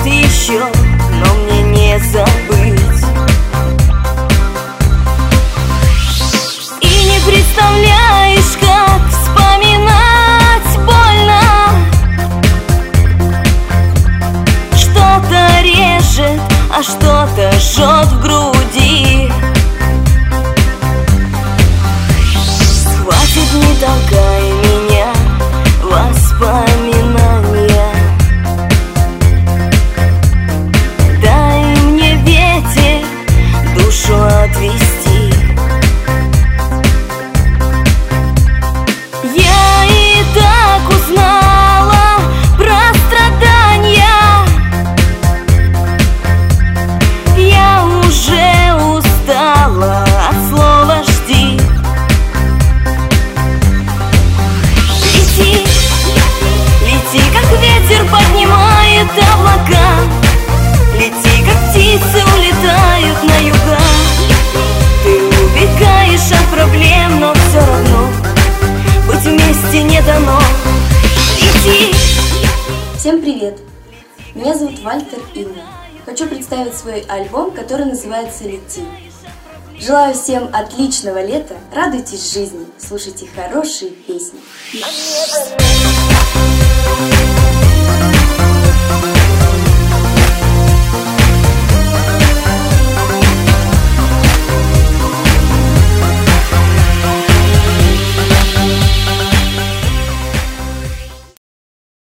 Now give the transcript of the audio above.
еще, но мне не забыть. И не представляешь, как вспоминать больно. Что-то режет, а что-то жжет в груди. Хватит, не толкай меня, воспоминания. Дай мне ветер душу отвести. Я и так узнала про страдания. Я уже устала от слова «жди». Лети, лети, как ветер поднимает облака. Лети, как птицы улетают на юга. Ты убегаешь от проблем, но все равно быть вместе не дано. Лети. Всем привет! Меня зовут Вальтер Инна. Хочу представить свой альбом, который называется «Лети». Желаю всем отличного лета, радуйтесь жизни, слушайте хорошие песни.